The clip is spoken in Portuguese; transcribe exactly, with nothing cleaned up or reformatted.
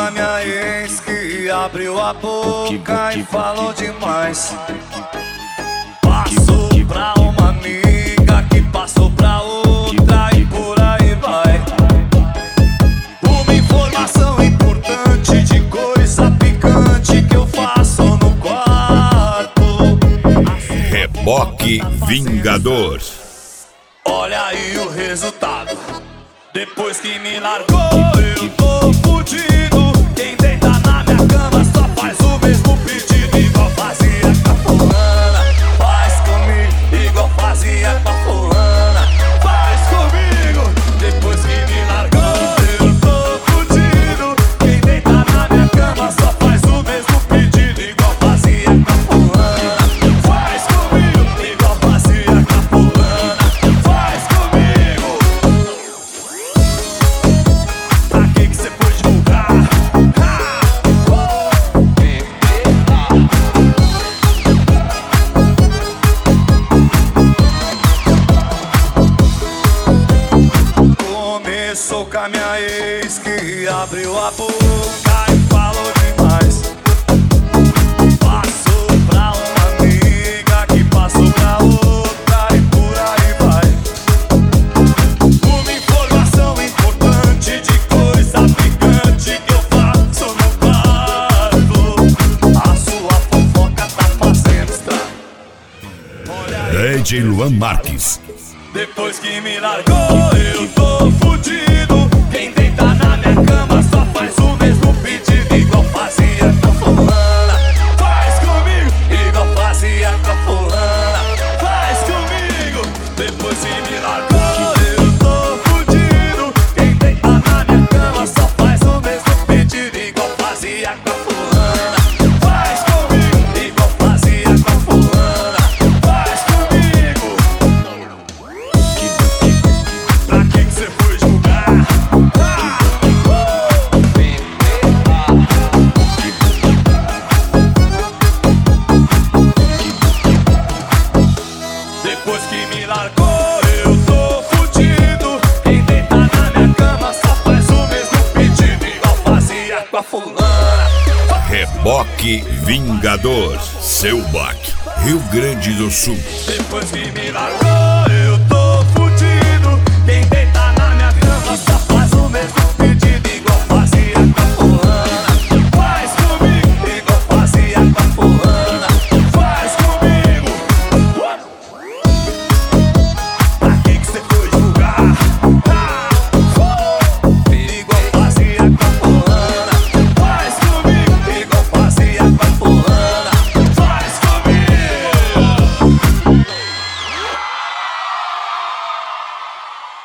a minha ex que abriu a boca e falou demais. Passou pra uma amiga que passou pra outra e por aí vai. Uma informação importante de coisa picante que eu faço no quarto. Reboque Vingador. Olha aí o resultado. Depois que me largou, eu tô fudido. Quem deita na minha cama só faz o mesmo pedido. Igual fazia com a fulana, faz comigo. Igual fazia com a fulana, faz comigo. Depois que me largou, eu tô fudido. Quem deita na minha cama só faz o mesmo pedido. Igual fazia com a fulana, faz comigo. Igual fazia com a fulana, faz comigo. Pra que que cê foi divulgar? Começou com a minha ex que abriu a boca e falou demais. Passou pra uma amiga que passou pra outra e por aí vai. Uma informação importante de coisa picante que eu faço no quarto. A sua fofoca tá fazendo estrago. D J Luan Marques. Depois que me largou, eu tô fudido. Quem deita na minha cama só faz o mesmo pedido. Igual fazia com a fulana, faz comigo. Igual fazia com a fulana, faz comigo. Depois que me largou, eu tô fudido. Quem deita na minha cama só faz o mesmo pedido. Igual fazia com a fulana, faz comigo. Igual fazia com a fulana, faz comigo. Pra que que cê foi divulgar? Depois que me largou, eu tô fudido. Quem deita na minha cama só faz o mesmo pedido. Igual fazia com a fulana. Reboque Vingador. Seu Baque, Rio Grande do Sul. Depois que me largou,